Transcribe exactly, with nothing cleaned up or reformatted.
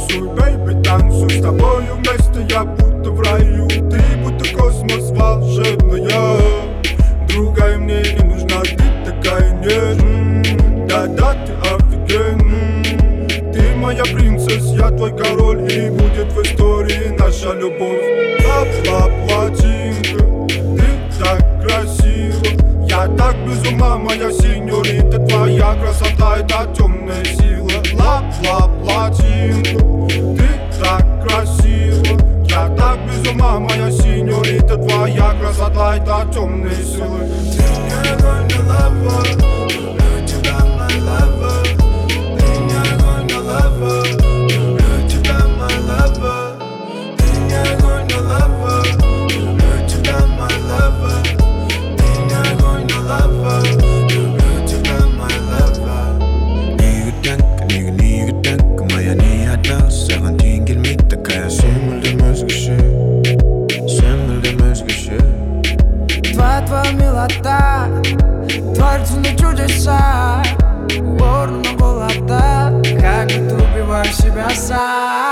Танцуй, бэйби, танцуй, с тобою вместе я будто в раю. Ты будто космос волшебная, другая мне не нужна, ты такая нежная. Да-да, ты офигенная, ты моя принцесса, я твой король, и будет в истории наша любовь. Лап-лап-латинка, ты так красива, я так без ума, моя синьорита, твоя красота — это темная сила. Лап-лап-латинка, ты так красива, я так без ума, моя синьорита, твоя красота — это темные силы. Ты не огонь, не лава, люблю тебя, my lover. Ты не огонь, не лава, люблю тебя, my lover. Ты не огонь, не лава, люблю тебя, my lover. Ты не огонь, не лава, люблю тебя, my lover. Нигде, нигде, нигде, моя не одна, саған тең келмейді такая. Сен мүлдем өзгеше, сен мүлдем өзгеше. Твоя, твоя милота творится на чудеса, горно голода, как ты убиваешь себя сам.